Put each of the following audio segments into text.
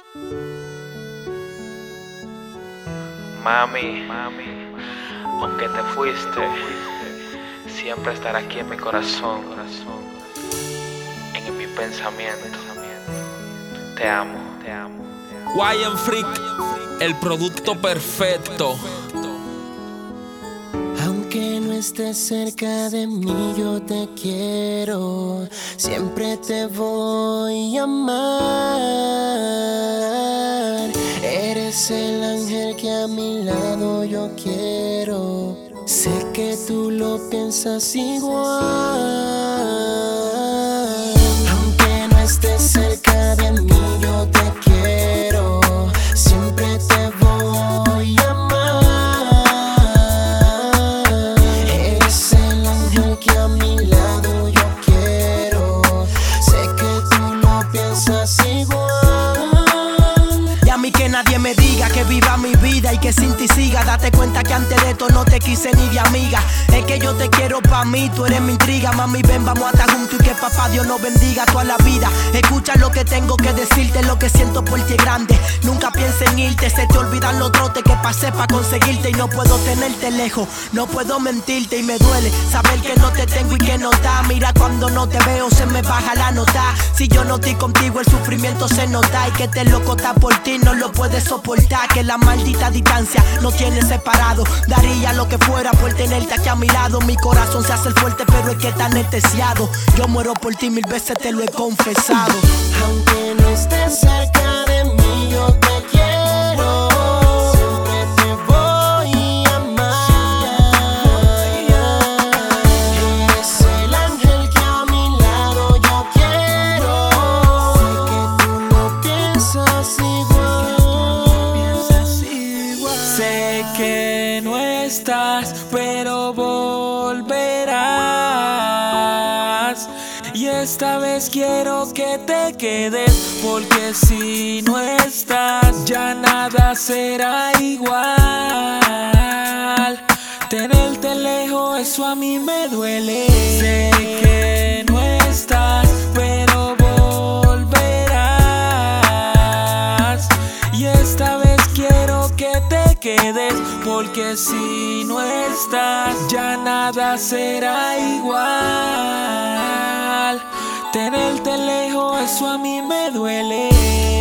Mami, aunque te fuiste, siempre estará aquí en mi corazón, en mi pensamiento. Te amo. YM Freak, el producto perfecto. Aunque no estés cerca de mí, yo te quiero. Siempre te voy a amar. Eres el ángel que a mi lado yo quiero. Sé que tú lo piensas igual. Aunque no estés cerca de mí, yo te quiero. Siempre te voy a amar. Eres el ángel que a mi lado yo quiero. Sé que tú lo piensas igual. Y a mí que nadie me diga que viva mi vida y que sin ti siga. Date cuenta que antes de esto no te quise ni de amiga. Es que yo te quiero pa' mí, tú eres mi intriga. Mami, ven, vamos a estar juntos y que papá Dios nos bendiga toda la vida. Escucha lo que tengo que decirte, lo que siento por ti es grande. Nunca pienses en irte, se te olvidan los trotes que pasé pa' conseguirte. Y no puedo tenerte lejos, no puedo mentirte. Y me duele saber que no te tengo y que no está. Mira, cuando no te veo se me baja la nota. Si yo no estoy contigo el sufrimiento se nota. Y que este loco está por ti, no lo puedes soportar. Que la maldita distancia nos tiene separado. Daría lo que fuera por tenerte aquí a mi lado. Mi corazón se hace fuerte pero es que está anestesiado. Yo muero por ti, 1000 veces te lo he confesado. Aunque no estés cerca de mí, yo te quiero. Siempre te voy a amar. Eres el ángel que a mi lado yo quiero. Sé que tú lo piensas igual. Sé que no estás, pero volverás. Y esta vez quiero que te quedes, porque si no estás, ya nada será igual. Tenerte lejos, eso a mí me duele. Sé que no estás, pero volverás. Y esta vez quiero que te quedes, porque si no estás, ya nada será igual. Tenerte lejos, eso a mí me duele.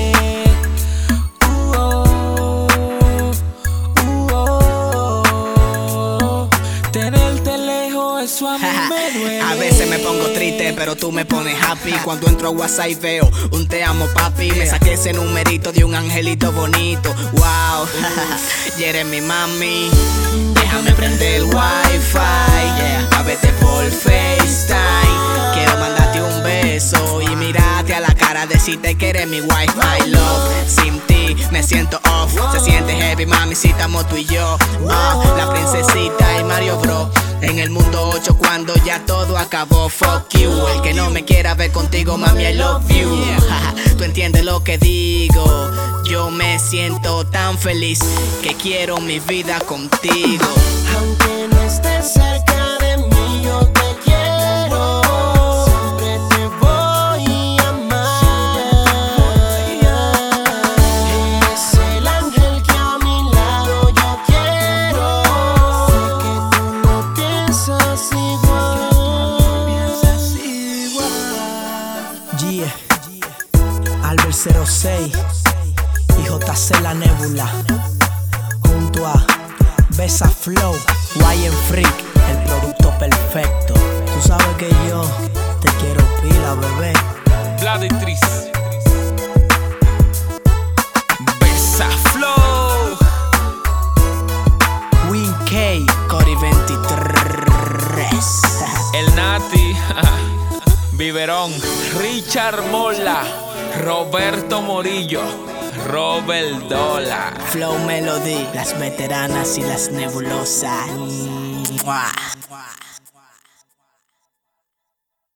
Tenerte lejos, eso a mí me duele. A veces me pongo triste, pero tú me pones happy. Cuando entro a WhatsApp y veo un te amo papi, me saqué ese numerito de un angelito bonito. Wow, y eres mi mami. Déjame prender el wifi, a verte por FaceTime. Quiero mandarte un beso y mirarte a la cara, decirte que eres mi wife, my love. Sin ti me siento off, se siente heavy, mami, si estamos tú y yo. La princesita y Mario Bros. En el mundo 8 cuando ya todo acabó, fuck you. El que no me quiera ver contigo, mami, I love you. Tú entiendes lo que digo. Yo me siento tan feliz que quiero mi vida contigo. Aunque no estés cerca de mí, yo te quiero. Siempre te voy a amar. Eres el ángel que a mi lado yo quiero. Sé que tú lo piensas igual. Yeah, Albert 06 y JC La Nebula, junto a Besa Flow, YM Freak, el producto perfecto. Tú sabes que yo te quiero pila, bebé. Vladitriz, Besa Flow, Win K, Cody 23. El Nati, Biberón, Richard Mola, Roberto Morillo, Robert Dola. Flow Melody, las veteranas y las nebulosas. ¡Mua!